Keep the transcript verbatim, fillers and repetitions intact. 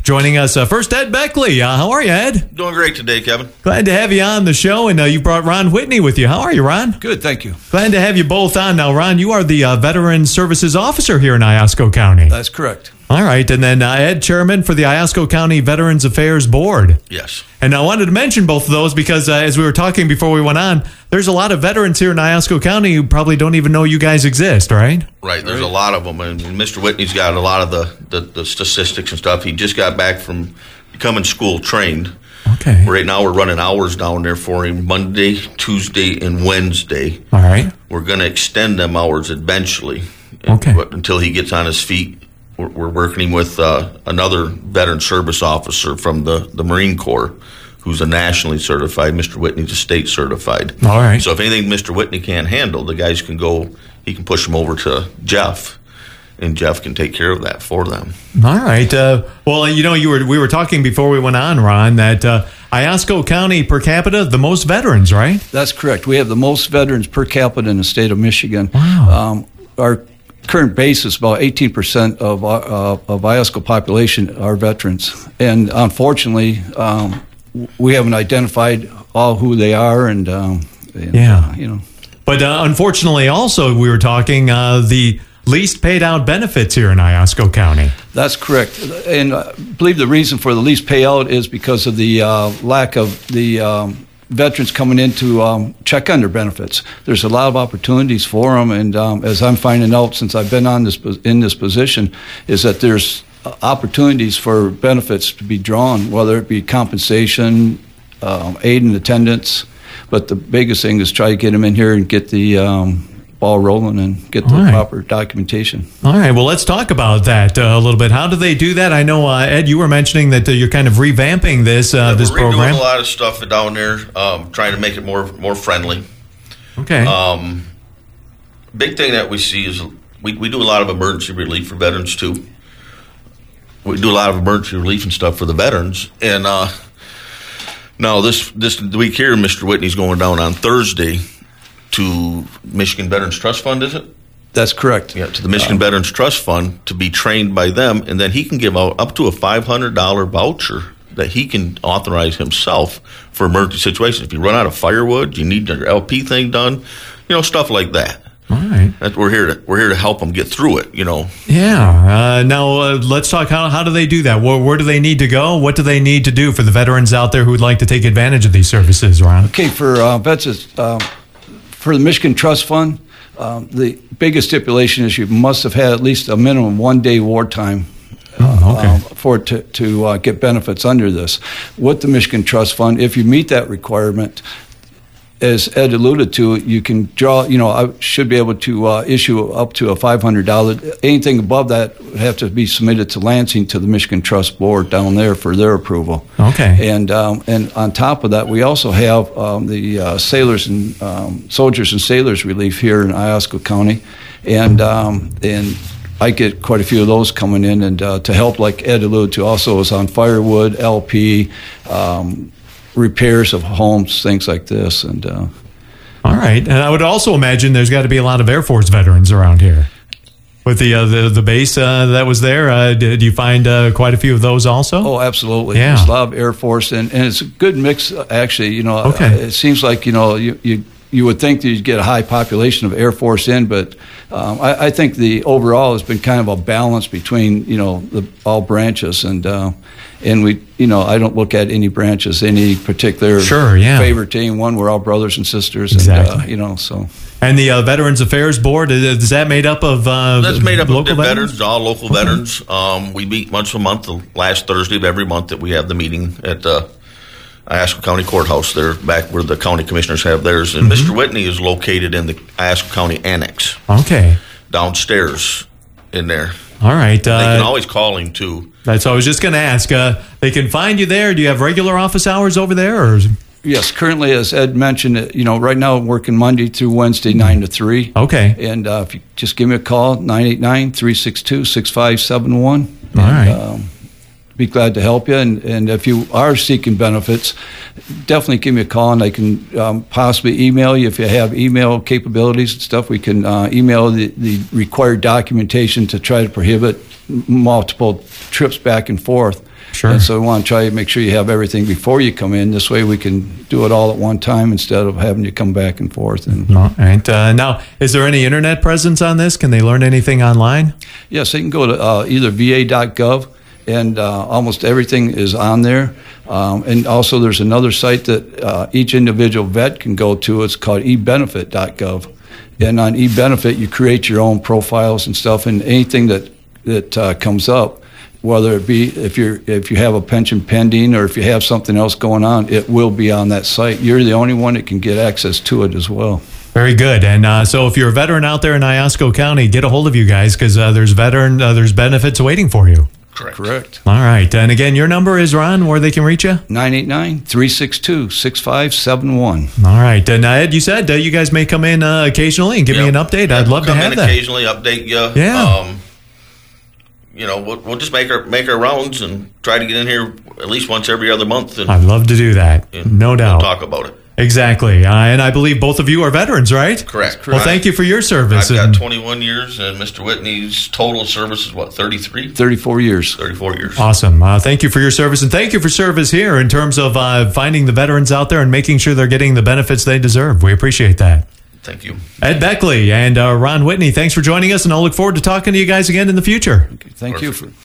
Joining us uh, first, Ed Beckley. Uh, how are you, Ed? Doing great today, Kevin. Glad to have you on the show, and uh, you brought Ron Whitney with you. How are you, Ron? Good, thank you. Glad to have you both on. Now, Ron, you are the uh, Veteran Services Officer here in Iosco County. That's correct. All right, and then uh, Ed, Chairman for the Iosco County Veterans Affairs Board. Yes. And I wanted to mention both of those because uh, as we were talking before we went on, there's a lot of veterans here in Iosco County who probably don't even know you guys exist, right? Right, there's a lot of them, and Mister Whitney's got a lot of the, the, the statistics and stuff. He just got back from becoming school trained. Okay. Right now we're running hours down there for him Monday, Tuesday, and Wednesday. All right. We're going to extend them hours eventually. Okay. But until he gets on his feet, we're, we're working with uh, another veteran service officer from the, the Marine Corps who's a nationally certified. Mister Whitney's a state certified. All right. So if anything Mister Whitney can't handle, the guys can go, he can push them over to Jeff, and Jeff can take care of that for them. All right. Uh, well, you know, you were we were talking before we went on, Ron, that uh, Iosco County per capita, the most veterans, right? That's correct. We have the most veterans per capita in the state of Michigan. Wow. Um, our current base is about eighteen percent of uh, of Iosco population are veterans, and unfortunately, um, we haven't identified all who they are, and, um, and yeah, uh, you know. But uh, unfortunately, also we were talking uh, the least paid out benefits here in Iosco County. That's correct, and I believe the reason for the least payout is because of the uh, lack of the um, veterans coming in to um, check on their benefits. There's a lot of opportunities for them, and um, as I'm finding out since I've been on this in this position, is that there's opportunities for benefits to be drawn, whether it be compensation, um, aid and attendance. But the biggest thing is try to get them in here and get the um, ball rolling and get the All right. proper documentation. All right. Well, let's talk about that uh, a little bit. How do they do that? I know, uh, Ed, you were mentioning that uh, you're kind of revamping this uh, Yeah, this we're redoing program. a lot of stuff down there, um, trying to make it more more friendly. Okay. Um, big thing that we see is we, we do a lot of emergency relief for veterans too. We do a lot of emergency relief and stuff for the veterans. And uh, now this this week here, Mister Whitney's going down on Thursday to Michigan Veterans Trust Fund, is it? That's correct. Yeah, to the Michigan Um, Veterans Trust Fund to be trained by them, and then he can give out up to a five hundred dollars voucher that he can authorize himself for emergency situations. If you run out of firewood, you need your L P thing done, you know, stuff like that. All right. That we're here to we're here to help them get through it, you know. Yeah. Uh, now uh, let's talk. How how do they do that? Where, where do they need to go? What do they need to do for the veterans out there who would like to take advantage of these services, Ron? Okay, for uh, vets, uh, for the Michigan Trust Fund, um, the biggest stipulation is you must have had at least a minimum one day wartime uh, Oh, okay. um, for to to uh, get benefits under this. With the Michigan Trust Fund, if you meet that requirement, as Ed alluded to, you can draw, you know, I should be able to uh, issue up to a five hundred dollars. Anything above that would have to be submitted to Lansing to the Michigan Trust Board down there for their approval. Okay. And um, and on top of that, we also have um, the uh, sailors and um, soldiers and sailors relief here in Iosco County. And um, and I get quite a few of those coming in, and uh, to help, like Ed alluded to, also is on firewood, L P, um, repairs of homes, things like this. And uh, All right. And I would also imagine there's got to be a lot of Air Force veterans around here. With the uh, the, the base uh, that was there, uh, did you find uh, quite a few of those also? oh, absolutely. Yeah. There's a lot of Air Force, and, and it's a good mix, actually. You know, Okay. uh, it seems like, you know, you, you you would think that you'd get a high population of Air Force in, but um, I, I think the overall has been kind of a balance between, you know, the all branches, and uh, and we, you know, I don't look at any branches, any particular Sure, yeah. favorite team. One, we're all brothers and sisters, Exactly. and uh, you know, so. And the uh, Veterans Affairs Board, is that made up of uh, That's made up of local veterans, veterans? all local veterans. Um, we meet once a month, the last Thursday of every month that we have the meeting at the Iosco County Courthouse there, back where the county commissioners have theirs. And Mm-hmm. Mister Whitney is located in the Iosco County Annex, Okay. downstairs in there. All right. They can Uh, always call him, too. that's what I was just going to ask. Uh, they can find you there. Do you have regular office hours over there? Or? Yes, currently, as Ed mentioned, you know, right now I'm working Monday through Wednesday, nine to three. Okay. And uh, if you just give me a call, nine eight nine, three six two, six five seven one. All right. Um, be glad to help you. And, and if you are seeking benefits, definitely give me a call, and I can um, possibly email you if you have email capabilities and stuff. We can uh, email the, the required documentation to try to prohibit multiple trips back and forth. Sure. And so we want to try to make sure you have everything before you come in. This way we can do it all at one time instead of having you come back and forth. And All right. Uh, now, is there any internet presence on this? Can they learn anything online? yes, they can go to uh, either v a dot gov, and uh, almost everything is on there. Um, and also there's another site that uh, each individual vet can go to. It's called e benefit dot gov. And on eBenefit, you create your own profiles and stuff, and anything that that uh, comes up, whether it be if you're if you have a pension pending or if you have something else going on, it will be on that site. You're the only one that can get access to it as well. Very good. And uh, so if you're a veteran out there in Iosco County, get a hold of you guys because uh, there's veteran, uh, there's benefits waiting for you. Correct. Correct. All right. And again, your number is, Ron, where they can reach you? nine eight nine, three six two, six five seven one. All right. And uh, Ed, you said uh, you guys may come in uh, occasionally and give me Yeah. an update. Yeah, I'd we'll love to come have in that. Occasionally update you. Yeah. Um, you know, we'll, we'll just make our make our rounds and try to get in here at least once every other month. And, I'd love to do that. and No doubt. We'll talk about it. Exactly. Uh, and I believe both of you are veterans, right? Correct. Well, thank you for your service. I've got And- twenty-one years, and Mister Whitney's total service is what, thirty-three? thirty-four years. thirty-four years. Awesome. Uh, thank you for your service, and thank you for service here in terms of uh, finding the veterans out there and making sure they're getting the benefits they deserve. We appreciate that. Thank you. Ed Beckley and uh, Ron Whitney, thanks for joining us, and I'll look forward to talking to you guys again in the future. Thank you. For,